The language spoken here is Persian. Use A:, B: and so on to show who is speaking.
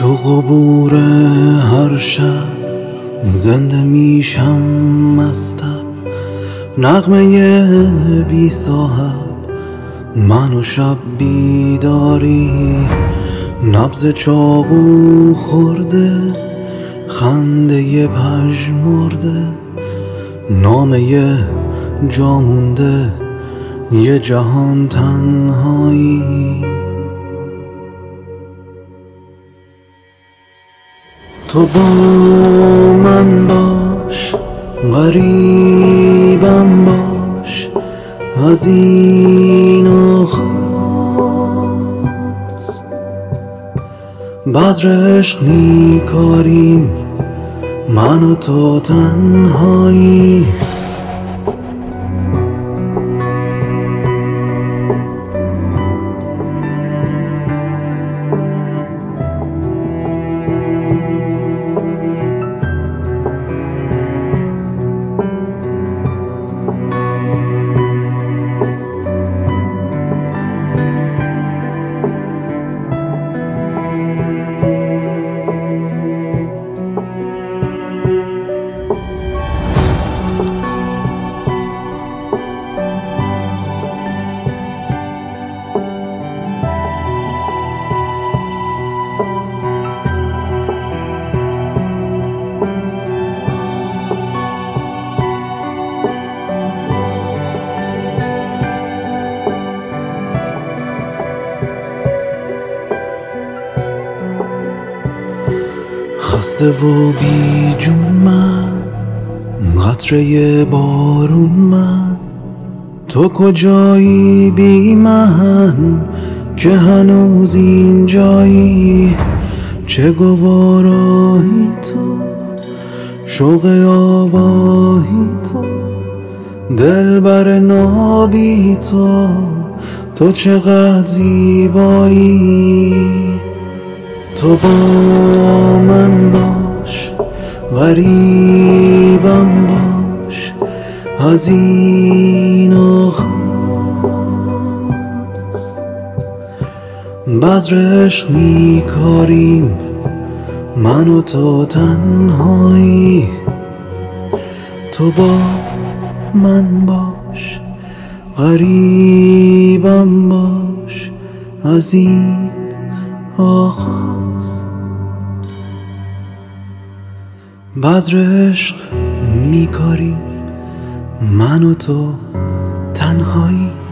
A: تو قبور هر شب زنده میشم مستم، نغمه بی صاحب من و شب بیداری، نبض چاقو خورده خنده پژمرده، نامه جا مونده یه جهان تنهایی. تو با من باش، غریبم باش، از این آغاز بذر عشق میکاریم من و تو تنهایی. خسته و بی جون من، قطره بارون من، تو کجایی بی من که هنوز اینجایی؟ چه گوارایی تو، شوق آواهی تو، دلبر نابی تو، تو چقدر زیبایی. تو با من باش، غریبم باش، از این آغاز بذر عشق میکاریم من و تو تنهایی. تو با من باش، غریبم باش، از این آغاز بذر عشق میکاریم من و تو تنهایی.